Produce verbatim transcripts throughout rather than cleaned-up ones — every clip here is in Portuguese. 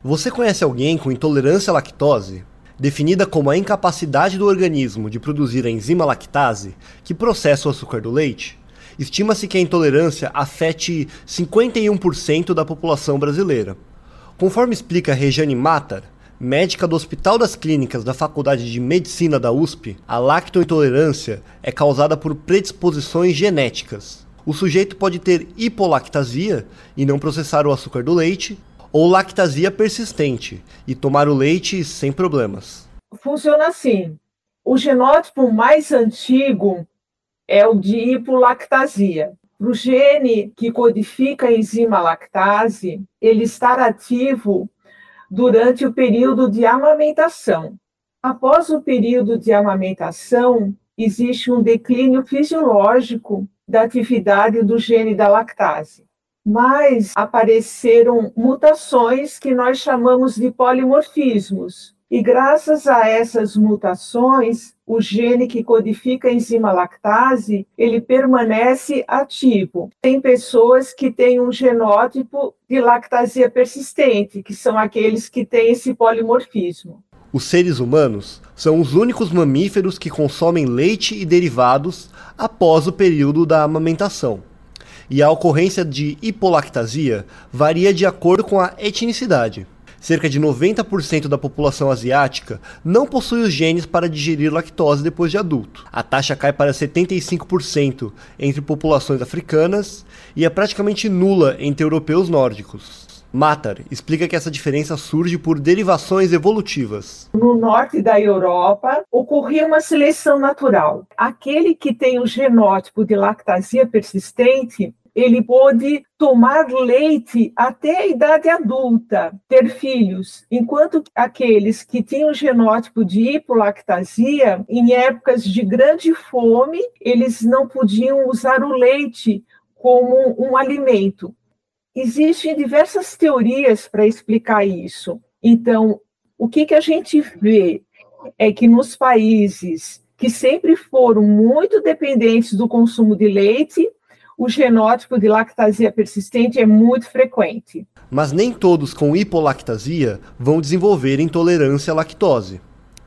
Você conhece alguém com intolerância à lactose? Definida como a incapacidade do organismo de produzir a enzima lactase, que processa o açúcar do leite, estima-se que a intolerância afete cinquenta e um por cento da população brasileira. Conforme explica Rejane Matar, médica do Hospital das Clínicas da Faculdade de Medicina da U S P, a lactointolerância é causada por predisposições genéticas. O sujeito pode ter hipolactasia e não processar o açúcar do leite, ou lactasia persistente e tomar o leite sem problemas. Funciona assim: o genótipo mais antigo é o de hipolactasia. Para o gene que codifica a enzima lactase, ele estar ativo durante o período de amamentação. Após o período de amamentação, existe um declínio fisiológico da atividade do gene da lactase. Mas apareceram mutações que nós chamamos de polimorfismos. E graças a essas mutações, o gene que codifica a enzima lactase, ele permanece ativo. Tem pessoas que têm um genótipo de lactasia persistente, que são aqueles que têm esse polimorfismo. Os seres humanos são os únicos mamíferos que consomem leite e derivados após o período da amamentação. E a ocorrência de hipolactasia varia de acordo com a etnicidade. Cerca de noventa por cento da população asiática não possui os genes para digerir lactose depois de adulto. A taxa cai para setenta e cinco por cento entre populações africanas e é praticamente nula entre europeus nórdicos. Matar explica que essa diferença surge por derivações evolutivas. No norte da Europa, ocorria uma seleção natural. Aquele que tem o genótipo de lactasia persistente, ele pôde tomar leite até a idade adulta, ter filhos, enquanto aqueles que tinham o genótipo de hipolactasia, em épocas de grande fome, eles não podiam usar o leite como um alimento. Existem diversas teorias para explicar isso. Então, o que, que a gente vê é que nos países que sempre foram muito dependentes do consumo de leite, o genótipo de lactasia persistente é muito frequente. Mas nem todos com hipolactasia vão desenvolver intolerância à lactose.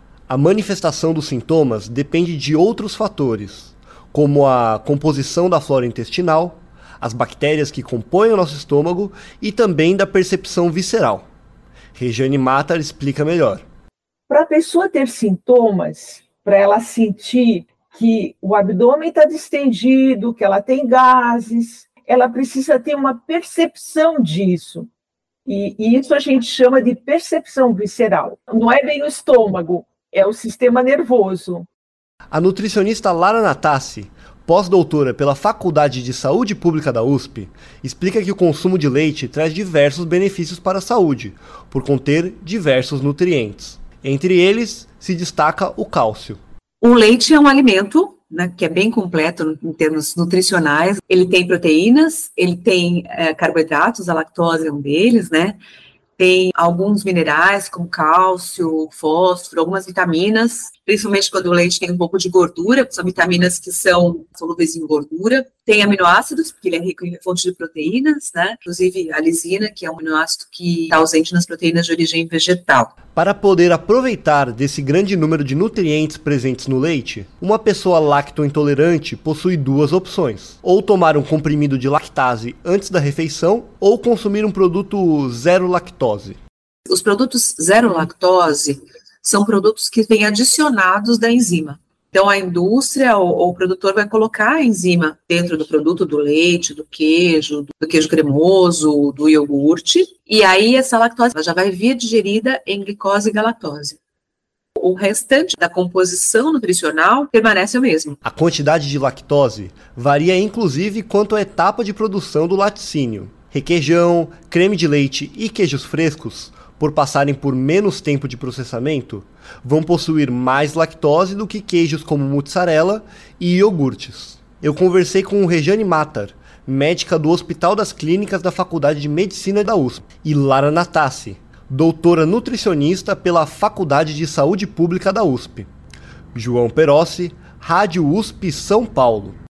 A manifestação dos sintomas depende de outros fatores, como a composição da flora intestinal, as bactérias que compõem o nosso estômago e também da percepção visceral. Rejane Matar explica melhor. Para a pessoa ter sintomas, para ela sentir que o abdômen está distendido, que ela tem gases, ela precisa ter uma percepção disso. E, e isso a gente chama de percepção visceral. Não é bem o estômago, é o sistema nervoso. A nutricionista Lara Natassi, pós-doutora pela Faculdade de Saúde Pública da U S P, explica que o consumo de leite traz diversos benefícios para a saúde, por conter diversos nutrientes. Entre eles, se destaca o cálcio. O leite é um alimento, né, que é bem completo em termos nutricionais. Ele tem proteínas, ele tem é, carboidratos, a lactose é um deles, né? Tem alguns minerais, como cálcio, fósforo, algumas vitaminas, principalmente quando o leite tem um pouco de gordura, são vitaminas que são solúveis em gordura. Tem aminoácidos, porque ele é rico em fonte de proteínas, né? Inclusive a lisina, que é um aminoácido que está ausente nas proteínas de origem vegetal. Para poder aproveitar desse grande número de nutrientes presentes no leite, uma pessoa lactointolerante possui duas opções: ou tomar um comprimido de lactase antes da refeição, ou consumir um produto zero lactose. Os produtos zero lactose são produtos que vêm adicionados da enzima. Então, a indústria ou, ou o produtor vai colocar a enzima dentro do produto, do leite, do queijo, do queijo cremoso, do iogurte, e aí essa lactose já vai vir digerida em glicose e galactose. O restante da composição nutricional permanece o mesmo. A quantidade de lactose varia inclusive quanto à etapa de produção do laticínio. Requeijão, creme de leite e queijos frescos, por passarem por menos tempo de processamento, vão possuir mais lactose do que queijos como mussarela e iogurtes. Eu conversei com Rejane Matar, médica do Hospital das Clínicas da Faculdade de Medicina da U S P, e Lara Natassi, doutora nutricionista pela Faculdade de Saúde Pública da U S P. João Perossi, Rádio U S P São Paulo.